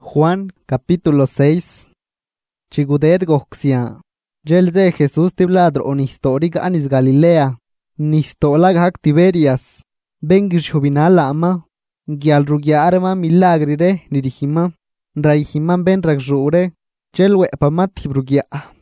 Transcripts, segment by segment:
Juan capítulo 6. Chigudet goxia. Jel de Jesús tibladro on histórica anis Galilea. Nistola gak Tiberias. Bengish hubinala ama. Gial rugiarma milagrire nirihima. Raihiman ben ragjure. Jel wepamat hibrugia.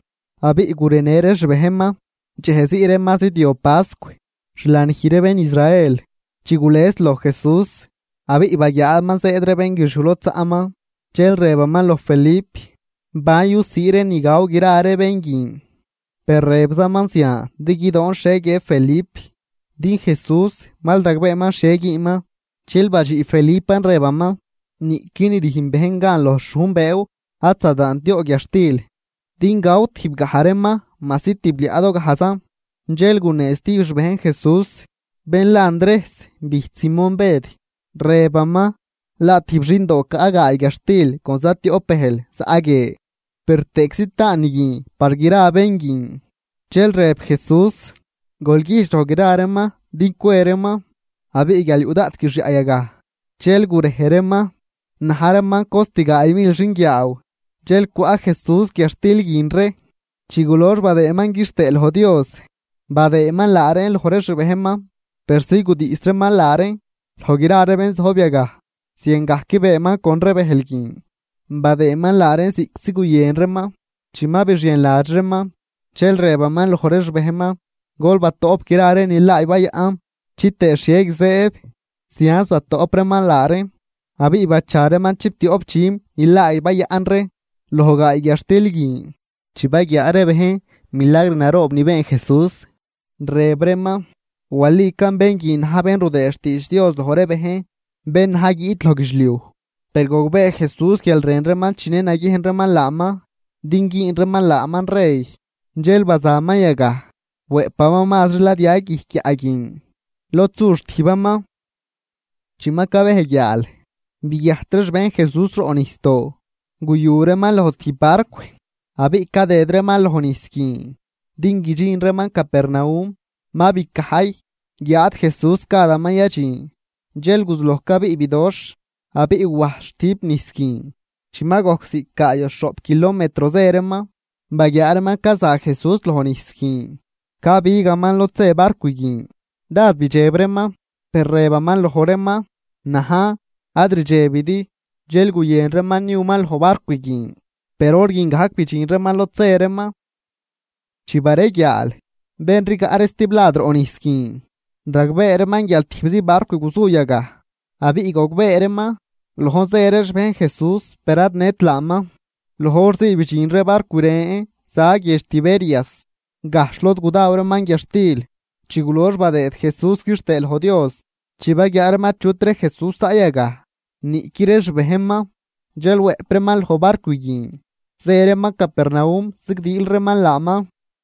Abi gureneres behema. Jehezire masidio pasque. Shlanhire ben Israel. Chigules lo Jesús. Abi ibayaman se edre bengishulotza ama. Jel rebaman lo Felipe. Bayu sire nigau girare bengin. Perrebza mansia, digidon shege Felipe. Din Jesús, mal ragbeman shegi ima. Chil baji Felipan rebama. Ni kini dihimbehengan los shumbeu. Atzadan dio gyastil. Din gaut hibgaharema, masit tibliado gahasa. Jel gunesti ushbehen Jesús. Ben la Andrés, bih Simón bed. Rebama. La tibrindo kaga igastil, con zati opehel, saage. Pertexita nigi, pargira bengin. Jel rep Jesús. Golgish rogirarema, dinquerema. Abi igali udat kishi ayaga. Jel gureherema. Naharema costiga aimil ringiau. Jel kua Jesús kiastil ginre. Chigulor badeeman gistel ho Dios. Badeeman laren lhoresh behema. Persigudi istreman laren. Lhogirare ben zhobiaga. Siengahki beema con rebehelgin. Badeeman laren siguyenrema. Chima birien lajrema. Chel rebaman lhoresh behema. Gol batop kirare ni la ibaya. Chite shieg zeeb. Sians batop reman laren. Abi ibachareman chipti opchim. Ila ibaya anre. Lohoga igastilgin. Chibagya arebehe. Milagre narob ni ben Jesús. Rebrema. Walikan bengin haben rudeshtish Dios lohorebehe. Ben hagi itlogishliu. Pergogbe Jesús que el renreman chinen agi henreman lama. Dingi renreman laman rey. Jel bazama yaga. We pama mazrila diagi ki agin. Lotsush tibama. Chimakabe hegyal. Biyahtres ben Jesús ro onisto. Guyureman lo tiparque. Abi kadedreman lo honiskin. Dingi jinreman Capernaum. Mabi kahay. Giat Jesús cada mayachin. Jel guzlohkabi ibidosh, abi iwash tip niskin. Chimagoxi kayo shop kilometros erema, bagyarma kaza Jesús lohoniskin. Kabi gaman lo tse barquigin. Dad bijebrema, perrebaman lo horema, naha, adri jebidi, jel guyenrema niumal ho barquigin. Perorgin gahak bichinreman lo tse erema. Chibaregyal, benriga arestibladro oniskin. Ragbe ereman yal tibzi barco guzuyaga. Abi igogbe erema. Lohonse eresh ben Jesús perad net lama. Lohorse ibichinre barco ree. Saag yesh Tiberias. Gashlot gudaurman yashtil. Chigulor badet Jesús kistel ho Dios. Chiba gyarma chutre Jesús ayaga. Ni kiresh behema. Jelwe premal ho barco yin. Serema Capernaum sigdil reman lama.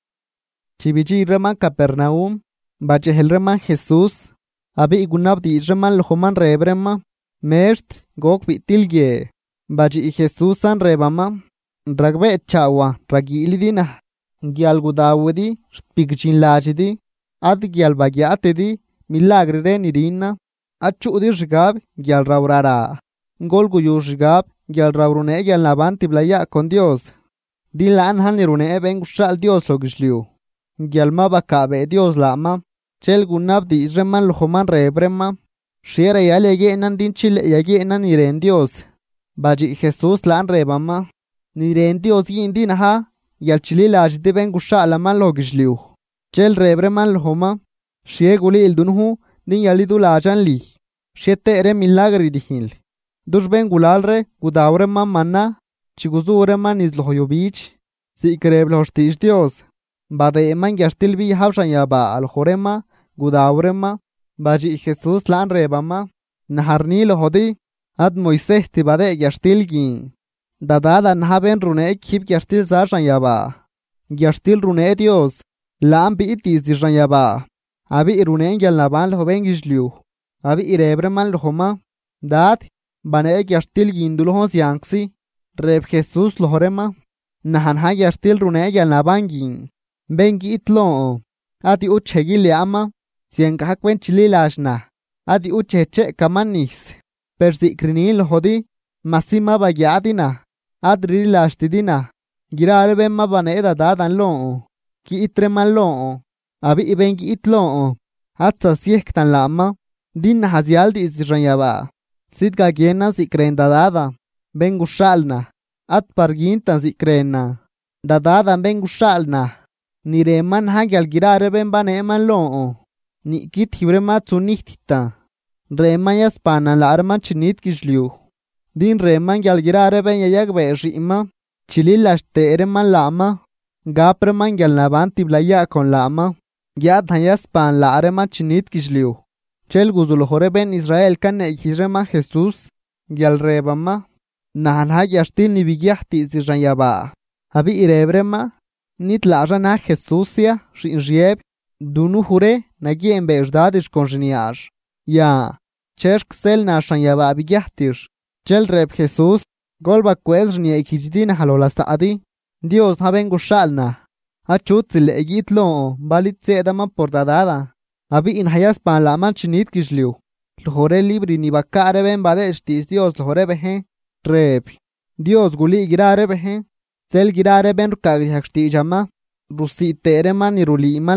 Chibichi reman Capernaum. Bache el reman Jesús. Abi igunab di reman lohoman rebrema. Mesht gok bitilge. Bache y Jesús an rebama. Ragbe chawa ragilidina. Gial gudawedi. Spigchin lajidi. Ad gial bagiatedi. Milagre nirina. Achudi rigab gial raurara. Gol guyu rigab gial raurune gial nabanti blaya con Dios. Dilan hanirune ben shal Dios logishliu. Gial mabakabe Dios lama. Chel gunab di Israman lohoman rebrema. Shiera yalege enan din chile yage enan niren Dios. Baji Jesús lan rebama. Niren Dios yin din ha. Yal chili lajde ben gusha alaman logishliu. Chel rebreman lohoma. Shie guli ildunhu din yalidu lajan li. Shiete ere milagri dihinl. Dush ben gulalre gudaureman manna. Chiguzureman izlohoyobich. Si kreble hostish Dios. Bade eman yastil bi havshan yaba al horema. Gudaurema, baji Jesús lan rebama, naharni lo hodi, ad Moisés tibade yastilgi. Dadada nahaben rune kip yastil zarshan yaba. Yastil rune Dios, lam bi itis dishan yaba. Abi rune yal naban lo bengishliu. Abi irebreman lo homa, dad, bane yastilgi indulhons yanksi, reb Jesús lo horema, nahanha yastil rune yal nabangin. Bengi itlo, ati uchegi liama, Sienga kwen chililashna. Adi ucheche kamanis. Persikrinil hodi. masima bagyadina, adri lashtidina, girare ben mabane dadan lo, ki itreman lo, abi iben ki itlo, hatta siektan lama, din hazialdi izranyaba, sidga gena zikren dadada, ben gushalna, at pargintan zikrena, dadadan ben gushalna, ni reman hangyal girare ben baneman lo, ni kit hibrema tunichtita, reman yaspana la arman chinit kishliu, din reman gyal girare ben yayag beishima, chililashte ereman lama, gapreman gyal nabanti blaya kon lama, gyad hayaspan la arman chinit kishliu, chel guzul hore ben Israel kan ekirema Jesus, gyal rebama, nahan hagyashtil ni bigyahti ziranyaba, habi irebrema, nit la Jesusia, shinrieb, dunu hure, nagien beždadish konjiniash. Ya, cheshk sel nashanyaba bigyahtish. Chel reb Jesus, golba kwez ni ekijdina halola saadi. Dios haben gushalna. Achut zile egitlo, balit sedama por dadada. Abi in hayas pan la man chinit kishliu. Lhore libri ni bakare ben badeshtis Dios lhore behe. Reb. Dios guli girare behe. Sel girare ben rukagishakti jama. Rusi terema ni rulima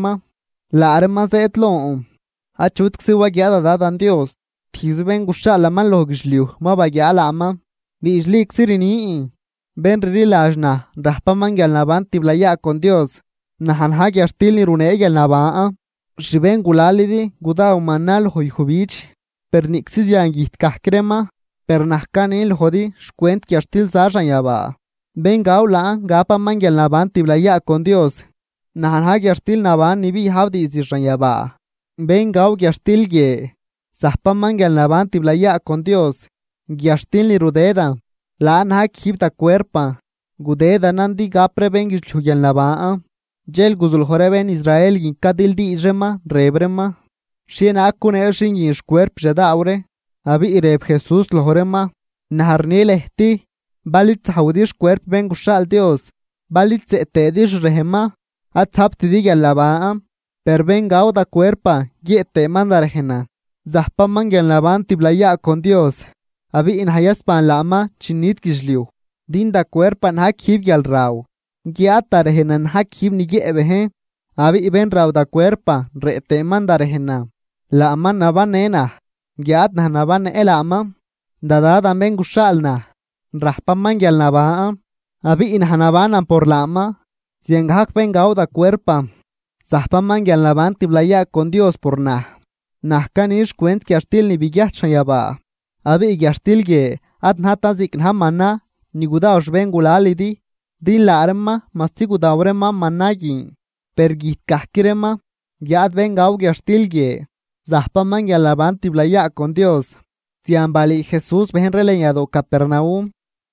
larema zetlo. Achut ksiwa gyada dadan Dios. Tiz ben gushala man logishliu. Ma bagya lama. Bishlik sirini. Ben rilajna. Rahpa man gyalnaban tiblaya con Dios. Nahan hagyashtil ni rune gyalnabaa. Shiben gulalidi guda umanal hoyhubich. Pernixis yangit kahkrema. Pernahkanil hodi shkwent kyashtil saranyaba. Ben gaula gapa mangyal naban tiblaya con Dios. Nahan hagyashtil naban nibi havdi iziranyaba. Ben gau gyashtil ge. Sahpa mangyal naban tiblaya con Dios. Gyashtil ni rudeda. Laan hak hibta cuerpa. Gudeda nandi gapre ben gishuyal nabaa. Jel guzul hore ben Israel ginkadil di izrema rebrema. Shien akun ershin ginsh cuerp jadaure. Abi ireb Jesus lohorema. Naharnil ehti. Balit haudish cuerp ben gushal Dios. Balit tedish rehema. Atzap tidiga labaa. Per ben gauda cuerpa. Giete mandarejena. Zahpa mangyal laban tiblaya con Dios. Abi in hayaspan lama chinit kishliu. Dinda cuerpa hak hib gyal rau. Giata rehenan hak hib nigi ebehe. Abi iben rauda cuerpa. Rete mandarejena. Lama nabanena. Giat naban elama. Dadada ben gushalna. Rahpa mangyal nabaa. Abi in hanabanan por lama. Zienghak ben gauda cuerpa. Zahpa mangyal naban tiblaya con Dios por nah. Nahkanish kwent kyashtil ni bigyachanyaba. Abi gyashtil ge. At natazik nhamana. Nigudaosh ben gulalidi. Din la arma. Masti gudaurema managin. Pergit kahkirema. Gyat ben gau gyashtil ge. Zahpa mangyal naban tiblaya con Dios. Tiambali Jesús ben releñado Capernaum.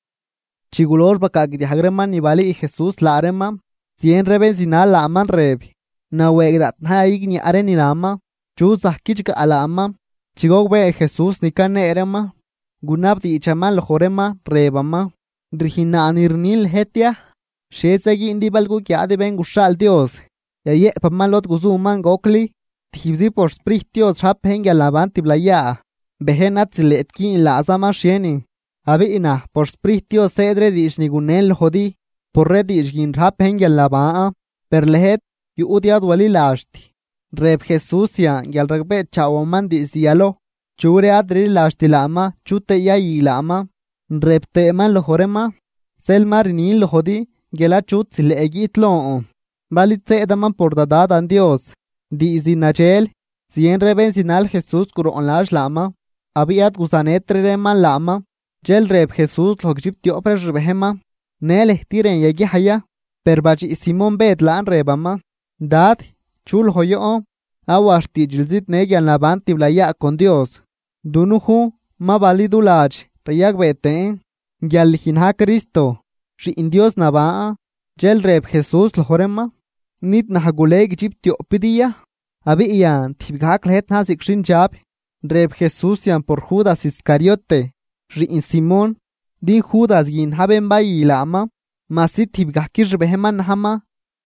Chigulor bakagdi hagreman ni bali Jesus la arema. Cien reben sinal la aman reb. Na wegdat na igni areni lama. Chuzah kichka alama. Chigogbe Jesus ni kane erema. Gunabdi ichaman lojorema rebama. Drihina anirnil hetia. Shezegi indi balgu kiade ben gushal Dios. Ya ye pamalot guzuman gokli. Tibzi por sprich Dios rap hengya labanti blaya. Behenat ziletkin la azama shieni. Abi ina por sprich Dios sedre dish nigunel hodi. Por redish gin rap hengya labaa. Per lehet yu udiad wali lashti. Reb Jesusia yal ragbe chawoman dizialo. Chure adri lashti lama. Chute yayi lama. Reb teman lohorema. Sel marinil lohodi. Gela chut zilegi itloo. Balit sedaman por dadadan Dios. Di izinachel. Cien reben sinal Jesus kuron lash lama. Abiat gusanetre reman lama. Jel reb Jesus logjib tiopre rebehema. Nel tiren yegi haya. Perbachi Simon bet lan rebama. Dad. Chul hoyo. Awashti jilzit negyan labanti blaya con Dios. Dunuhu. Ma validu lach. Reyak bete. Gyalihinha Cristo. Shi in Dios nabaa. Jel reb Jesus lohorema. Nit nahaguleg jib tiopidia. Abi iyan tibgak lehet nasik shin jab. Reb Jesus yan por Judas Iscariote. Rin Simon. Din Judas gin haben bayi lama. Masit tibgakir beheman hama.